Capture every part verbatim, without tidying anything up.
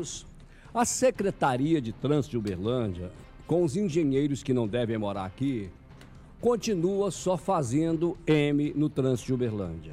amigos, a Secretaria de Trânsito de Uberlândia, com os engenheiros que não devem morar aqui, continua só fazendo M no trânsito de Uberlândia.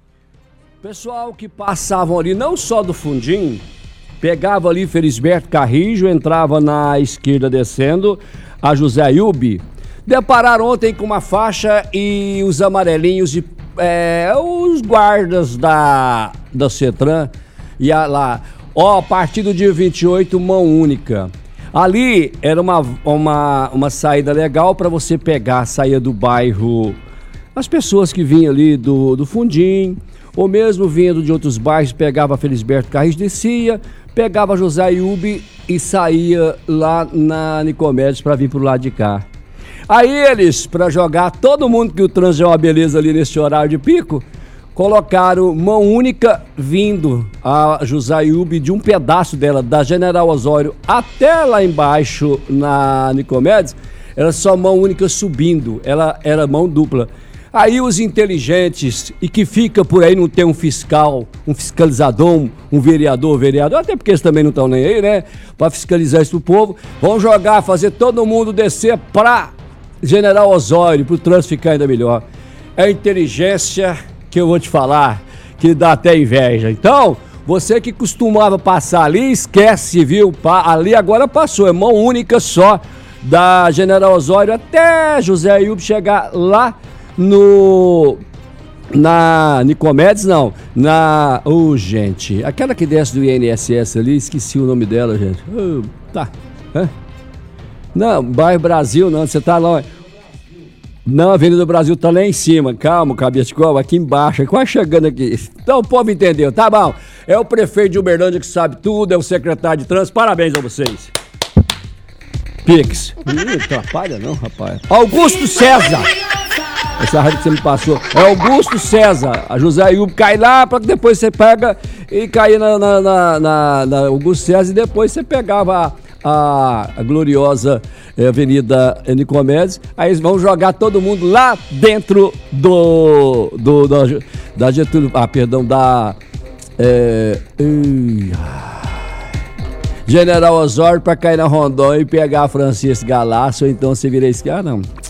Pessoal que passavam ali, não só do Fundim, pegava ali Felisberto Carrijo, entrava na esquerda descendo, a José Ayub, depararam ontem com uma faixa e os amarelinhos de é, os guardas da, da CETRAN, e a, lá, ó, a partir do dia vinte e oito, mão única. Ali era uma, uma, uma saída legal para você pegar, saía do bairro, as pessoas que vinham ali do, do Fundim, ou mesmo vindo de outros bairros, pegava Felisberto Carrijo, descia, pegava José Ayub e saía lá na Nicomedes para vir pro lado de cá. Aí eles, para jogar todo mundo que o trânsito é uma beleza ali nesse horário de pico, colocaram mão única vindo a José Ayub de um pedaço dela, da General Osório até lá embaixo na Nicomedes, era só mão única subindo, ela era mão dupla. Aí os inteligentes, e que fica por aí, não tem um fiscal, um fiscalizador, um, um vereador, vereador, até porque eles também não estão nem aí, né, para fiscalizar isso pro povo, vão jogar, fazer todo mundo descer pra General Osório, pro trânsito ficar ainda melhor. É inteligência que eu vou te falar, que dá até inveja. Então, você que costumava passar ali, esquece, viu? Ali agora passou, é mão única só, da General Osório até José Ayub chegar lá no... na Nicomedes, não, na... oh, gente, aquela que desce do I N S S ali, esqueci o nome dela, gente. Oh, tá, hã? Não, bairro Brasil, não, você tá lá... Não, a Avenida do Brasil tá lá em cima, calma, cabeça de cobra, aqui embaixo, quase chegando aqui. Então o povo entendeu, tá bom? É o prefeito de Uberlândia que sabe tudo, é o secretário de trânsito, parabéns a vocês. Pix. Não atrapalha não, rapaz. Augusto César. Essa rádio que você me passou. É Augusto César. A José Ayub cai lá, para que depois você pega e cair na, na, na, na, na Augusto César e depois você pegava a, a gloriosa Avenida Nicomedes. Aí eles vão jogar todo mundo lá dentro do, do da, da Getúlio, ah, perdão, da é, uh, General Osório para cair na Rondônia e pegar a Francisco Galasso, ou então você vira esquerda, não.